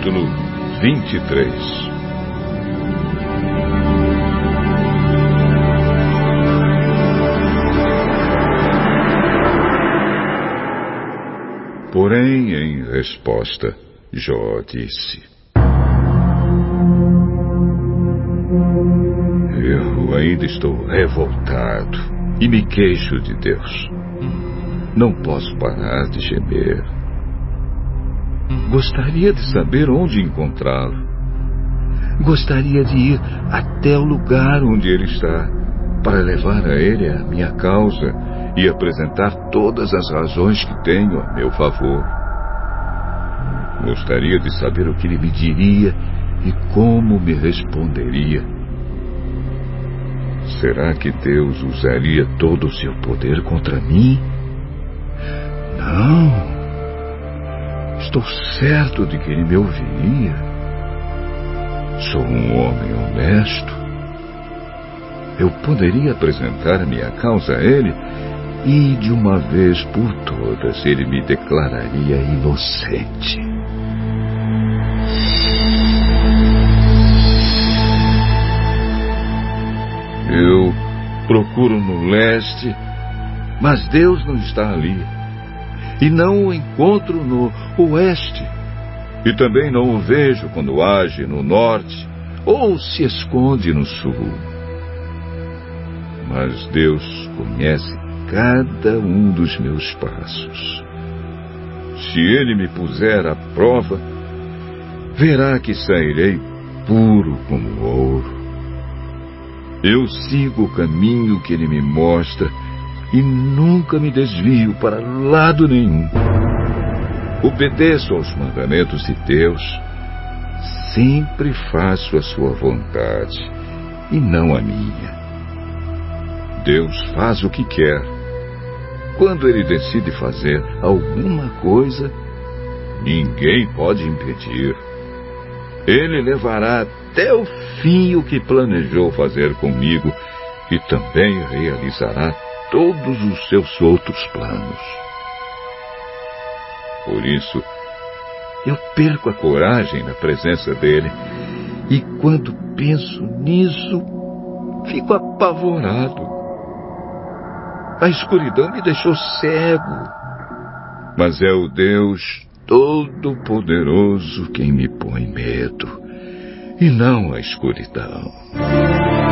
capítulo 23. Porém, em resposta, Jó disse: Eu ainda estou revoltado e me queixo de Deus. Não posso parar de gemer. Gostaria de saber onde encontrá-lo. Gostaria de ir até o lugar onde ele está, para levar a ele a minha causa e apresentar todas as razões que tenho a meu favor. Gostaria de saber o que ele me diria e como me responderia. Será que Deus usaria todo o seu poder contra mim? Não. Estou certo de que ele me ouviria. Sou um homem honesto. Eu poderia apresentar a minha causa a ele e, de uma vez por todas, ele me declararia inocente. Eu procuro no leste, mas Deus não está ali. E não o encontro no oeste. E também não o vejo quando age no norte ou se esconde no sul. Mas Deus conhece cada um dos meus passos. Se ele me puser à prova, verá que sairei puro como ouro. Eu sigo o caminho que ele me mostra e nunca me desvio para lado nenhum. Obedeço aos mandamentos de Deus. Sempre faço a sua vontade e não a minha. Deus faz o que quer. Quando ele decide fazer alguma coisa, ninguém pode impedir. Ele levará até o fim o que planejou fazer comigo e também realizará todos os seus outros planos. Por isso, eu perco a coragem na presença dele e quando penso nisso, fico apavorado. A escuridão me deixou cego, mas é o Deus Todo-Poderoso quem me põe medo, e não a escuridão.